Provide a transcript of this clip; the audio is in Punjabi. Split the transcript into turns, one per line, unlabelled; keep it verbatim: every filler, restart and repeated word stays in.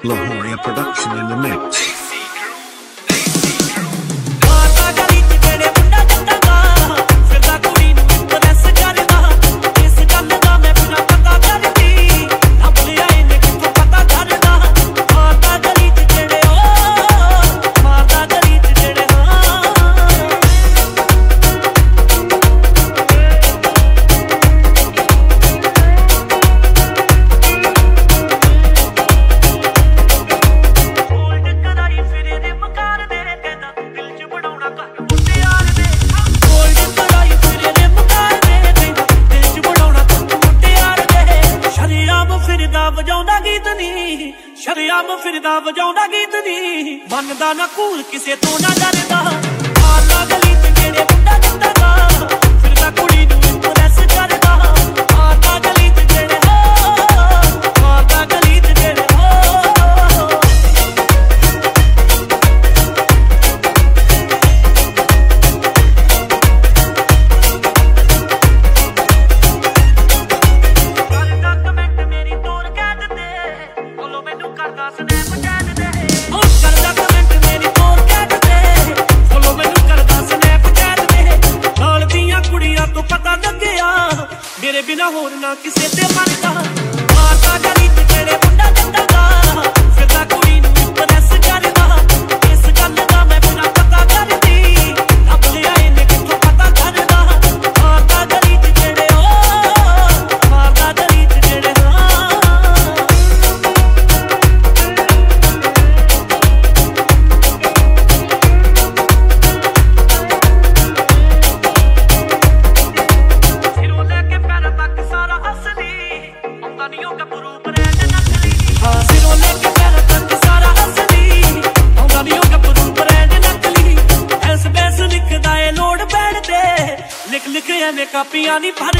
Lahoria production in the mix.
ਸ਼ਰਿਆਮ ਫਿਰਦਾ ਵਜਾਉਂਦਾ ਗੀਤ ਨੀ ਮੰਨਦਾ ਨਾ ਕੂਲ ਕਿਸੇ ਤੋਂ ਨਾ ਡਰਦਾ ਆਲਾ ਗਲੀ ਚ ਜਿਹੜੇ ਮੁੰਡਾ ਜੱਟਾ ਦਾ ਫਿਰਦਾ ਕੁੜੀ ਨੂੰ ਇੰਪ੍ਰੈਸ ਕਰਦਾ ਆਲਾ ਗਲੀ ਚ ਜਿਹੜੇ ਹੋ ਆਲਾ ਗਲੀ ਚ ਜਿਹੜੇ ਹੋ ਕਰਦਾ ਕਮੈਂਟ ਮੇਰੀ ਤੋਰ ਕਹਿ ਦਿੰਦੇ ਬੋਲੋ ਮੈਨੂੰ ਕਰਦਾ ਸਨੈਪਚੈਟ ਦੇ ਉਹ ਕਰਦਾ ਕਮੈਂਟ ਮੇਰੀ ਤੋਰ ਕਹਿ ਦਿੰਦੇ ਬੋਲੋ ਮੈਨੂੰ ਕਰਦਾ ਸਨੈਪਚੈਟ ਦੇ ਨਾਲ ਦੀਆਂ ਕੁੜੀਆਂ ਤੋਂ ਪਤਾ ਲੱਗਿਆ ਮੇਰੇ ਬਿਨਾ ਹੋਰ ਨਾ ਕਿਸੇ ਤੇ ਮਰਦਾ ਮਾਰਦਾ ਗਲੀ ਚ ਜਿਹੜੇ ਮੁੰਡਾ ਜੱਟਾ ਦਾ ਫਿਰਦਾ ਕੁੜੀ ਨੂੰ ਇੰਪ੍ਰੈਸ ਕਰਦਾ ਇਸ ਗੱਲ ਦਾ ਮੈਂ ਬਿਨਾ ਪਤਾ ਕਰਦੀ ਲੱਭ ਲਿਆ ਇਹਨੇ ਕਿੱਥੋਂ ਪਤਾ ਕਰਦਾ ਮਾਰਦਾ ਗਲੀ ਚ ਜਿਹੜੇ ਹੋ ਮਾਰਦਾ ਗਲੀ ਚ ਜਿਹੜੇ ਹੋ ਸਿਰੋਂ ਲੈ ਕੇ ਪੈਰਾਂ ਤੱਕ ਸਾਰਾ ਅਸਲੀ ਆਉਂਦਾ ਨੀ ਉਹ ਗੱਭਰੂ ਬ੍ਰੈਂਡ ਨਕਲੀ ਹਾਂ ਸਿਰੋਂ ਲੈ ਕੇ ਪੈਰਾਂ ਤੱਕ ਸਾਰਾ ਅਸਲੀ ਆਉਂਦਾ ਨੀ ਉਹ ਗੱਭਰੂ ਬ੍ਰੈਂਡ ਨਕਲੀ ਐਸ ਬੈਸ ਲਿਖਦਾ ਏ ਲੋਡ ਪੈਣ ਤੇ ਲਿਖ ਲਿਖ ਐਵੇਂ ਕਾਪੀਆਂ ਨਹੀਂ ਭਰ